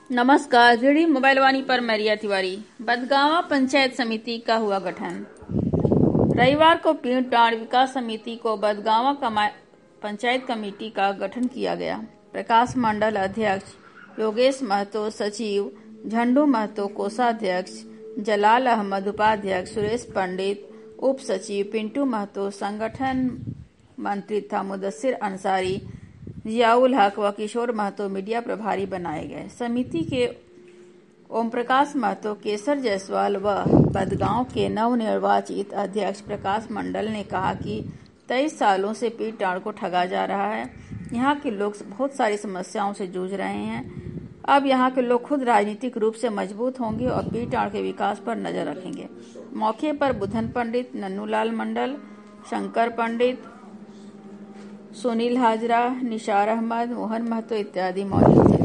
नमस्कार। दृढ़ी मोबाइल वाणी पर मैं रिया तिवारी। बदगांवा पंचायत समिति का हुआ गठन। रविवार को पीड़टांड़ विकास समिति को बदगांवा पंचायत कमेटी का गठन किया गया। प्रकाश मंडल अध्यक्ष, योगेश महतो सचिव, झंडू महतो कोषाध्यक्ष, जलाल अहमद उपाध्यक्ष, सुरेश पंडित उप सचिव, पिंटू महतो संगठन मंत्री तथा मुदस्सिर अंसारी, जियाउल हक व किशोर महतो मीडिया प्रभारी बनाए गए। समिति के ओम प्रकाश महतो, केसर जायसवाल व बदगांव के नवनिर्वाचित अध्यक्ष प्रकाश मंडल ने कहा कि 23 सालों से पीड़टांड़ को ठगा जा रहा है। यहाँ के लोग बहुत सारी समस्याओं से जूझ रहे हैं। अब यहाँ के लोग खुद राजनीतिक रूप से मजबूत होंगे और पीड़टांड़ के विकास पर नजर रखेंगे। मौके पर बुधन पंडित, नन्नूलाल मंडल, शंकर पंडित, सुनील हाजरा, निशार अहमद, मोहन महतो इत्यादि मौजूद थे।